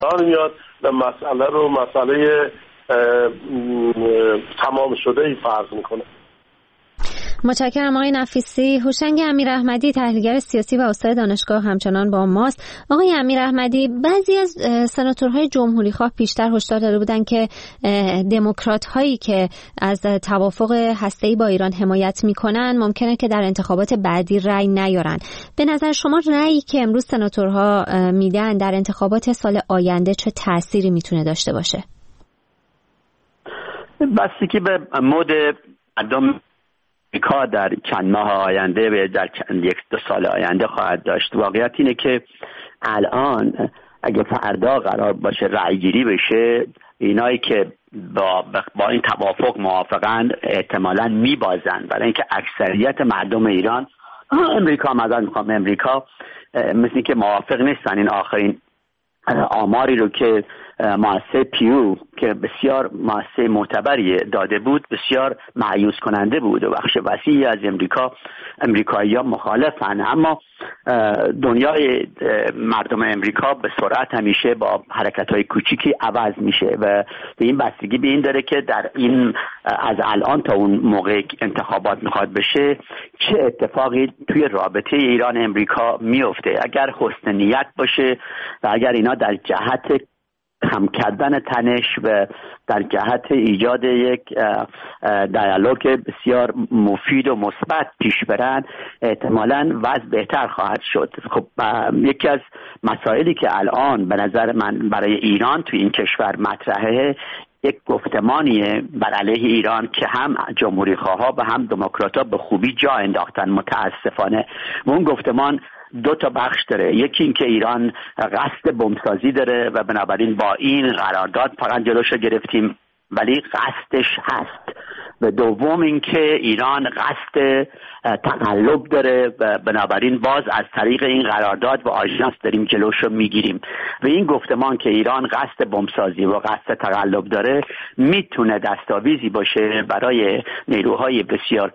میاد و مسئله رو مسئله تمام شده ای فرض میکنه. متشکرم آقای نفیسی. هوشنگ امیراحمدی تحلیلگر سیاسی و استاد دانشگاه همچنان با ماست. آقای امیراحمدی، بعضی از سناتورهای جمهوریخواه پیشتر هشدار داده بودند که دموکرات هایی که از توافق هسته‌ای با ایران حمایت میکنن ممکنه که در انتخابات بعدی رأی نیارن. به نظر شما رأیی که امروز سناتورها میدن در انتخابات سال آینده چه تأثیری میتونه داشته باشه؟ بستگی به مود مردم امریکا در چند ماه آینده و در یک دو سال آینده خواهد داشت. واقعیت اینه که الان اگه فردا قرار باشه رأی گیری بشه، اینایی که با این توافق موافقن احتمالاً میبازن، برای اینکه اکثریت مردم ایران امریکا مثل که موافق نیستن. این آخرین آماری رو که مؤسسه پیو که بسیار مؤسسه معتبری داده بود بسیار مایوس کننده بود و بخش وسیعی از امریکایی‌ها مخالفن. اما دنیای مردم امریکا به سرعت همیشه با حرکت‌های کوچیکی عوض میشه و به این بستگی به این داره که در این از الان تا اون موقع انتخابات میخواد بشه چه اتفاقی توی رابطه ایران امریکا میفته. اگر حسن نیت باشه و اگر اینا در جهت کم کردن تنش و در جهت ایجاد یک دیالوگ بسیار مفید و مثبت پیش برن، احتمالاً وضع بهتر خواهد شد. خب یکی از مسائلی که الان به نظر من برای ایران توی این کشور مطرحه یک گفتمانیه بر علیه ایران که هم جمهوری خواها و هم دموکرات‌ها به خوبی جا انداختن متاسفانه. و اون گفتمان دو تا بخش داره. یکی این که ایران قصد بمبسازی داره و بنابراین با این قرارداد فقط جلوشو گرفتیم ولی قصدش هست. و دوم این که ایران قصد تقلب داره و بنابراین باز از طریق این قرارداد و آژانس داریم جلوشو میگیریم. و این گفتمان که ایران قصد بمبسازی و قصد تقلب داره میتونه دستاویزی باشه برای نیروهای بسیار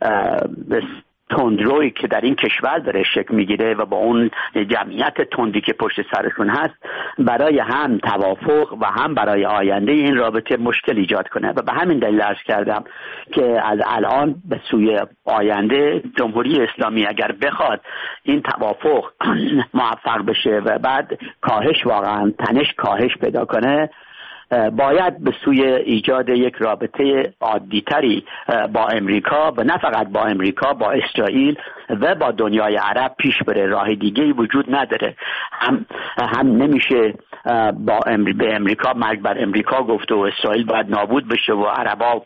تندرویی که در این کشور داره شکل میگیره و با اون جمعیت تندی که پشت سرشون هست برای هم توافق و هم برای آینده این رابطه مشکل ایجاد کنه. و به همین دلیل عرض کردم که از الان به سوی آینده جمهوری اسلامی اگر بخواد این توافق موفق بشه و بعد واقعا تنش کاهش پیدا کنه، باید به سوی ایجاد یک رابطه عادی‌تری با امریکا و نه فقط با امریکا، با اسرائیل و با دنیای عرب پیش بره. راه دیگه‌ای وجود نداره. هم نمیشه به امریکا مرگ بر امریکا گفت و اسرائیل باید نابود بشه و عربا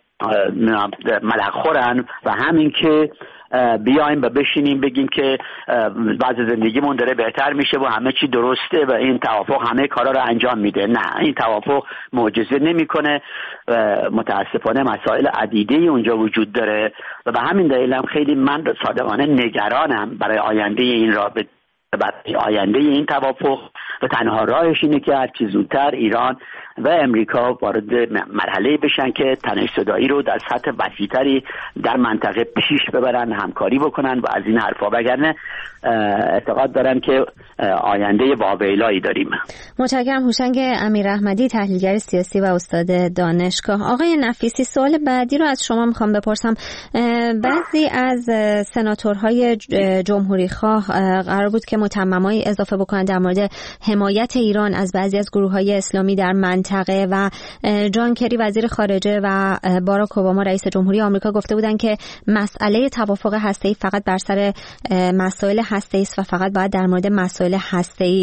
ملق خورن و همین که بیایم و بشینیم بگیم که وضع زندگیمون داره بهتر میشه و همه چی درسته و این توافق همه کارا رو انجام میده. نه، این توافق معجزه نمیکنه. متاسفانه مسائل عدیده اونجا وجود داره و به همین دلیل هم خیلی من صادقانه نگرانم برای آینده این رابطه، برای آینده این توافق و تنها راهش اینه که هر چه زودتر ایران و امریکا وارد مرحله بشن که تنش زدایی رو در سطح وسیع‌تری در منطقه پیش ببرن، همکاری بکنن و از این حرفا، وگرنه اعتقاد دارن که آینده واویلایی داریم. متشکرم. هوشنگ امیراحمدی تحلیلگر سیاسی و استاد دانشگاه. آقای نفیسی، سوال بعدی رو از شما میخوام بپرسم. بعضی از سناتورهای جمهوری خواه قرار بود که متممای اضافه بکنن در مورد حمایت ایران از بعضی از گروه‌های اسلامی در منطقه و جان کری وزیر خارجه و باراک اوباما رئیس جمهوری آمریکا گفته بودن که مسئله توافق هسته‌ای فقط بر سر مسائل هسته‌ای است و فقط باید در مورد مسائل هسته‌ای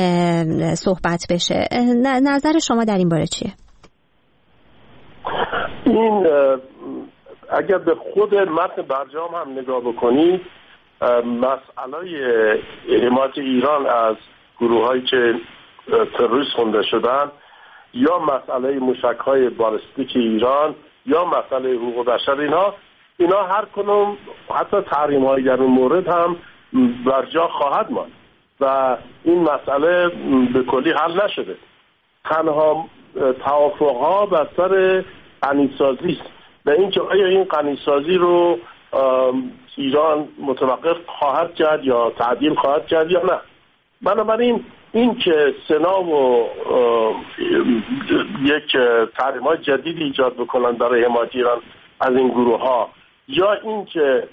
صحبت بشه. نظر شما در این باره چیه؟ این اگر به خود متن برجام هم نگاه بکنید، مسئله حمایت ایران از گروه‌هایی که تروریست خونده شدن یا مسئله موشک‌های بالستیک ایران یا مسئله حقوق بشر، اینا هر کنون حتی تحریم‌های در اون مورد هم بر جا خواهد ماند و این مسئله به کلی حل نشده. تنها توافق‌ها بر سر غنی‌سازی است و اینکه آیا این غنی‌سازی رو ایران متوقف خواهد کرد یا تعدیل خواهد کرد یا نه. بنابراین این که سنا و یک تحریمات جدیدی ایجاد بکنن برای حمایت ایران از این گروه ها، یا این که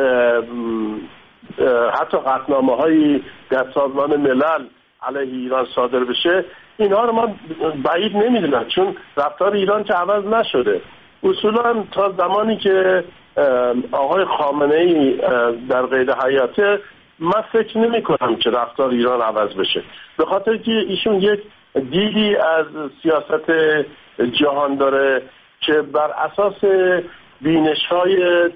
حتی قطعنامه هایی در سازمان ملل علیه ایران صادر بشه، اینها رو من بعید نمیدونم، چون رفتار ایران که عوض نشده. اصولا تا زمانی که آقای خامنه‌ای در قید حیاته، من فکر نمی کنم که رفتار ایران عوض بشه، به خاطر که ایشون یک دیدی از سیاست جهان داره که بر اساس بینش‌های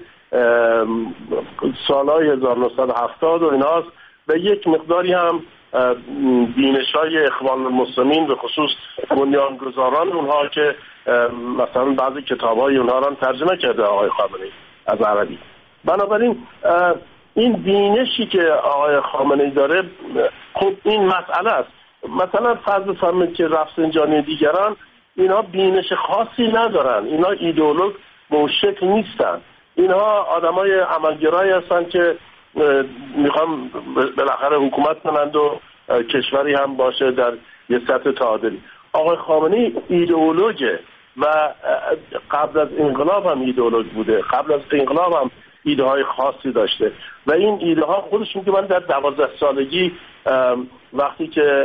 سالهای 1970 و ایناست و یک مقداری هم بینش‌های اخوان المسلمین به خصوص بنیانگذاران اونها که مثلا بعضی کتاب‌های اونها را ترجمه کرده آقای خامنه‌ای از عربی. بنابراین این بینشی که آقای خامنه‌ای داره، خب این مسئله است. مثلا فرض بفرمایید که رفسنجانی دیگران اینها بینش خاصی ندارن، اینها ایدئولوژ به اون شکل نیستن، اینها آدمای عملگرایی هستن که میخوان بالاخره حکومت کنند و کشوری هم باشه در یه سطح تعادلی. آقای خامنه‌ای ایدئولوژه و قبل از انقلاب هم ایدئولوژ بوده، قبل از انقلاب هم ایده های خاصی داشته و این ایده ها خودش میگه من در 12 سالگی وقتی که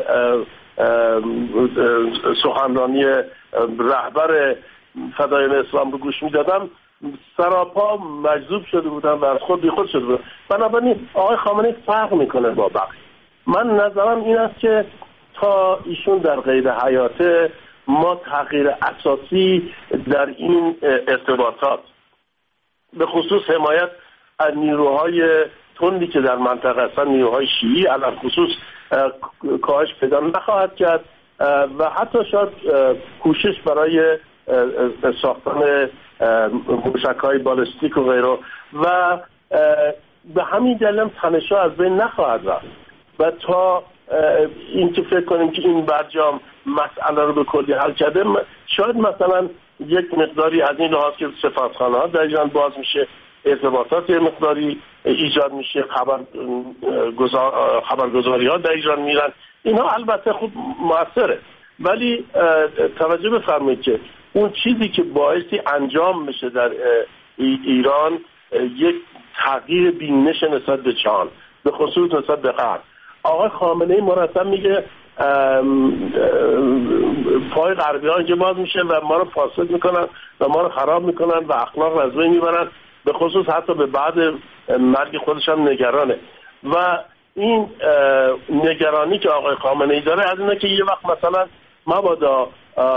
سخنرانی رهبر فدایان اسلام رو گوش میدادم سراپا مجذوب شده بودم و از خود بیخود شده بودم. بنابراین آقای خامنه‌ای فرق میکنه با بقیه. من نظرم این است که تا ایشون در قید حیاته ما تغییر اساسی در این ارتباطات به خصوص حمایت از نیروهای تندی که در منطقه هستن، نیروهای شیعی علل خصوص، کاهش پیدا نخواهد کرد و حتی شاید کوشش برای ساختن موشک‌های بالستیک و غیره و به همین دلیل تنش‌ها از بین نخواهد رفت و تا این که فکر کنیم که این برجام مسئله رو به کلی حل کرده، شاید مثلا یک مقداری از این لحاظ که سفارتخانه‌ها در ایران باز میشه، ارتباطات مقداری ایجاد میشه، خبرگزاری‌ها در ایران میرن، اینها البته خوب موثره، ولی توجه بفرمایید که اون چیزی که باعثی انجام میشه در ایران یک تغییر بینش نسبت به جهان، به خصوص نسبت به غرب. آقای خامنه‌ای مرتب میگه پای غربی ها اینجا باز میشه و ما رو فاسد میکنن و ما رو خراب میکنن و اخلاق رو از بین میبرن، به خصوص حتی به بعد مرگ خودش هم نگرانه و این نگرانی که آقای خامنه‌ای داره از اینه که یه وقت مثلا مبادا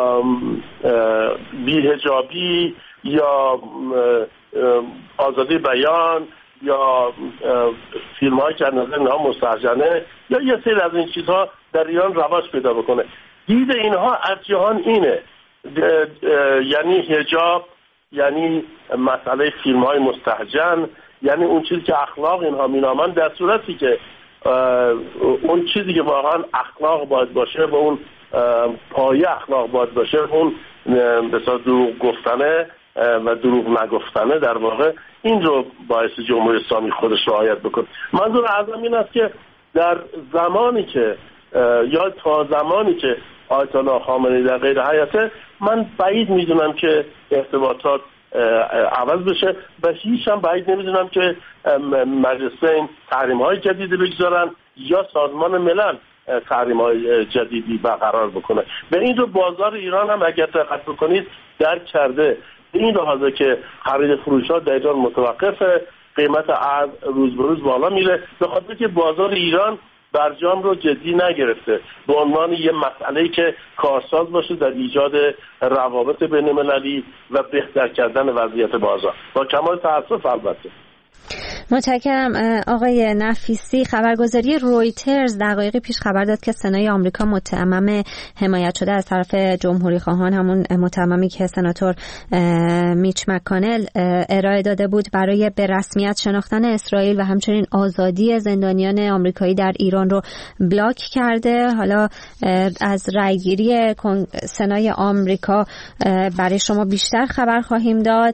بی‌حجابی یا آزادی بیان یا فیلم هایی که از نظر اینها مستهجنه یا یه سری از این چیزها در ایران رواج پیدا بکنه. دید اینها از جهان اینه، یعنی حجاب، یعنی مسئله فیلم های مستهجن، یعنی اون چیزی که اخلاق اینها مینامن، در صورتی که اون چیزی که واقعا اخلاق باید باشه و اون پایه اخلاق باید باشه، اون بسیار دروغ گفتنه و دروغ نگفتنه، در واقع این رو باعث جمهوری اسلامی خودش رعایت بکنه. منظور اعظم این است که در زمانی که یا تا زمانی که آیت الله خامنه‌ای در قید حیاته، من بعید میدونم که ارتباطات عوض بشه و هیچ هم بعید نمیدونم که مجلسین تحریم‌های جدیدی بگذارن یا سازمان ملل تحریم‌های جدیدی برقرار بکنه. به این رو بازار ایران هم اگر دقت بکنید درک کرده، این لحاظه که خرید فروش‌ها در ایران متوقفه، قیمت ارز روز به روز بالا میره، به خاطر که بازار ایران برجام رو جدی نگرفته به عنوان یه مسئله‌ای که کارساز باشه در ایجاد روابط بین‌المللی و بهتر کردن وضعیت بازار، با کمال تأسف البته. متشکرم. آقای نفیسی، خبرگزاری رویترز دقایقی پیش خبر داد که سنای آمریکا متمم حمایت شده از طرف جمهوری خواهان، همون متممی که سناتور میچ مکانل ارائه داده بود، برای به رسمیت شناختن اسرائیل و همچنین آزادی زندانیان آمریکایی در ایران رو بلاک کرده. حالا از رأیگیری سنای آمریکا برای شما بیشتر خبر خواهیم داد.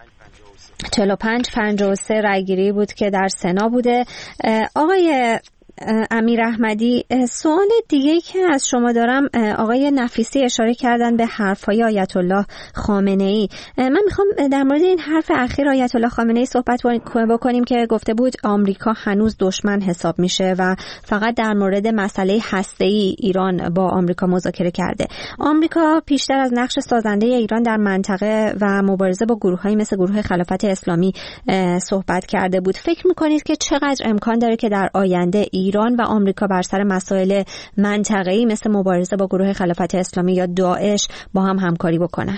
45-53 رأیگیری بود که در سنا بوده. آقای امیر احمدی، سوال دیگه‌ای که از شما دارم، آقای نفیسی اشاره کردن به حرف‌های آیت الله خامنه‌ای. من میخوام در مورد این حرف اخیر آیت الله خامنه‌ای صحبت بکنیم که گفته بود آمریکا هنوز دشمن حساب میشه و فقط در مورد مسئله هسته‌ای ایران با آمریکا مذاکره کرده. آمریکا پیشتر از نقش سازنده ایران در منطقه و مبارزه با گروه‌هایی مثل گروه خلافت اسلامی صحبت کرده بود. فکر می‌کنید که چقدر امکان داره که در آینده ایران و آمریکا بر سر مسائل منطقه‌ای مثل مبارزه با گروه خلافت اسلامی یا داعش با هم همکاری بکنن؟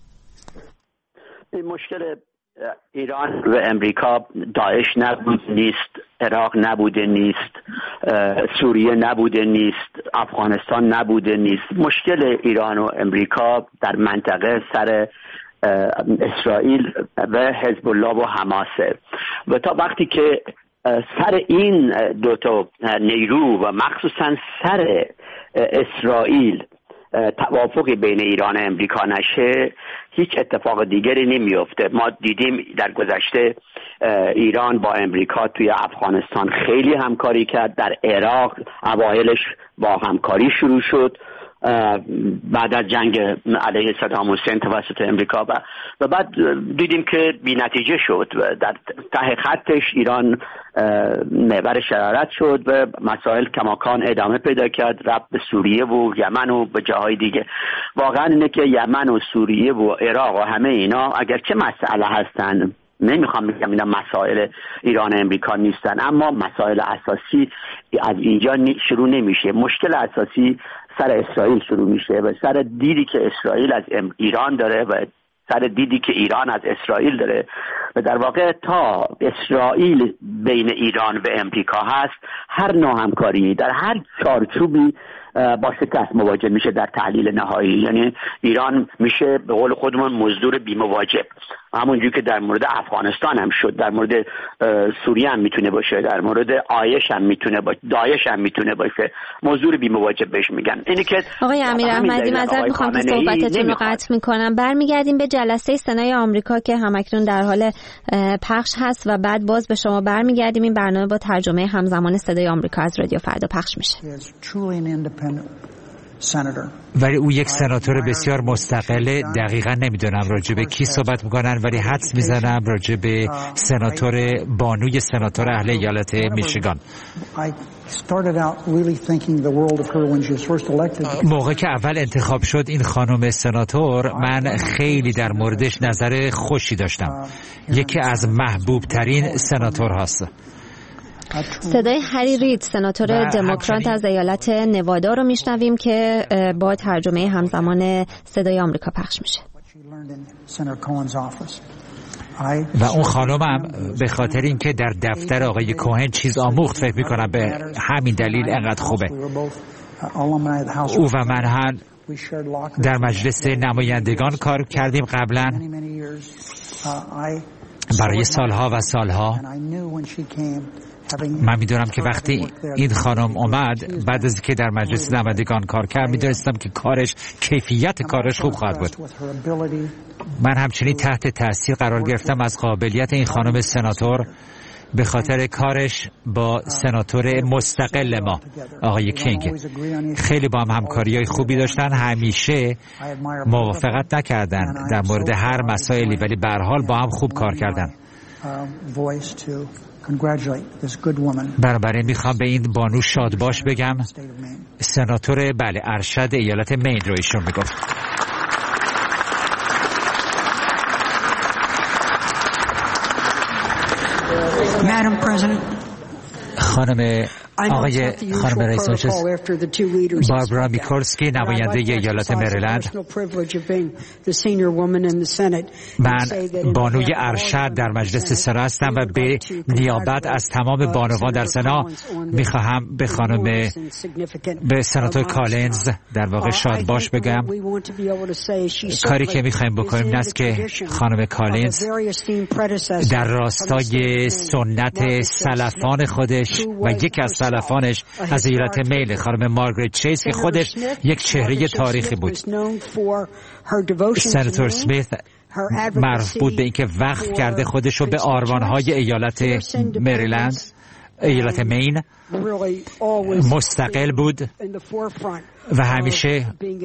این مشکل ایران و امریکا داعش نبود نیست، عراق نبوده نیست، سوریه نبوده نیست، افغانستان نبوده نیست. مشکل ایران و امریکا در منطقه سر اسرائیل و حزب الله و حماسه و تا وقتی که سر این دوتا نیرو و مخصوصا سر اسرائیل توافقی بین ایران و امریکا نشه هیچ اتفاق دیگری نمیفته. ما دیدیم در گذشته ایران با امریکا توی افغانستان خیلی همکاری کرد، در عراق اوایلش با همکاری شروع شد بعد از جنگ علیه صدام حسین توسط امریکا و بعد دیدیم که بی نتیجه شد و در ته خطش ایران محور شرارت شد و مسائل کماکان ادامه پیدا کرد، رفت به سوریه و یمن و به جاهای دیگه. واقعا اینه که یمن و سوریه و عراق و همه اینا اگرچه مسئله هستن، نمیخوام بگم اینا مسائل ایران و امریکا نیستن، اما مسائل اساسی از اینجا شروع نمیشه. مشکل اساسی سر اسرائیل شروع میشه و سر دیدی که اسرائیل از ایران داره و سر دیدی که ایران از اسرائیل داره و در واقع تا اسرائیل بین ایران و امریکا هست هر نوع همکاری در هر چارچوبی با شکست مواجه میشه در تحلیل نهایی. یعنی ایران میشه به قول خودمون مزدور بی‌مواجب، همونجوری که در مورد افغانستان هم شد، در مورد سوریه هم میتونه باشه، در مورد آیش هم میتونه باشه، داعش هم میتونه باشه، مزدور بی‌مواجب بهش میگن. اینی که آقای امیر احمدی معذرت میخوام که صحبتتون رو قطع میکنم. برمیگردیم به جلسه سنای آمریکا که همکنون در حال پخش هست و بعد باز به شما برمیگردیم. این برنامه با ترجمه همزمان صدای آمریکا از رادیو فردا پخش میشه. ولی او یک سناتور بسیار مستقله. دقیقا نمیدونم راجع به کی صحبت میکنن، ولی حدس میزنم راجع به سناتور بانوی سناتور اهل ایالت میشیگان. موقع که اول انتخاب شد این خانم سناتور، من خیلی در موردش نظر خوشی داشتم. یکی از محبوب ترین سناتور هست. صدای هری رید سناتور دموکرات از ایالت نوادا رو میشنویم که با ترجمه همزمان صدای آمریکا پخش میشه. و اون خانمم به خاطر اینکه در دفتر آقای کوهن چیز آموخت، فکر میکنم به همین دلیل انقدر خوبه. او و من هم در مجلس نمایندگان کار کردیم قبلا برای سالها و سالها. من میدونم که وقتی این خانم اومد بعد از که در مجلس نمایندگان کار کرد، میدونستم که کیفیت کارش خوب خواهد بود. من همچنین تحت تاثیر قرار گرفتم از قابلیت این خانم سناتور به خاطر کارش با سناتور مستقل ما آقای کینگ. خیلی با هم همکاریای خوبی داشتن، همیشه موافقت نکردن در مورد هر مسائلی، ولی به هر حال با هم خوب کار کردن. بنابراین میخوام به این بانو شادباش بگم. سناتور ارشد ایالت مین رو ایشون میگفت. Madam President, خانم رئیس مجلس باربارا میکولسکی، نماینده ایالت مریلند. من بانوی ارشد در مجلس سنا هستم و به نیابت از تمام بانوان در سنا میخواهم به سناتور کالینز در واقع شادباش بگم. کاری که میخوایم بکنیم این است که خانم کالینز در راستای سنت سلفان خودش و یکی از سلفانش از ایالت میل، خانم مارگریت چیز که خودش یک چهره تاریخی بود. سناتور سمیت معروف بود به اینکه وقف کرده خودش رو به آرمان‌های ایالت مریلند ایالت مین مستقل بود و همیشه